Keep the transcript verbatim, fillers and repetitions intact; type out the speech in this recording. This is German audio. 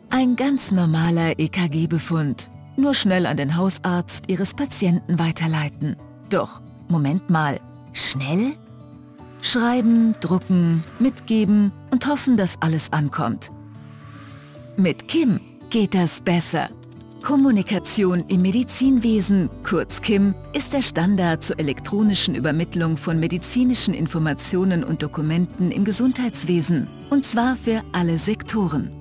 Ein ganz normaler E K G-Befund. Nur schnell an den Hausarzt Ihres Patienten weiterleiten. Doch, Moment mal, schnell? Schreiben, drucken, mitgeben und hoffen, dass alles ankommt. Mit K I M geht das besser. Kommunikation im Medizinwesen, kurz K I M, ist der Standard zur elektronischen Übermittlung von medizinischen Informationen und Dokumenten im Gesundheitswesen. Und zwar für alle Sektoren.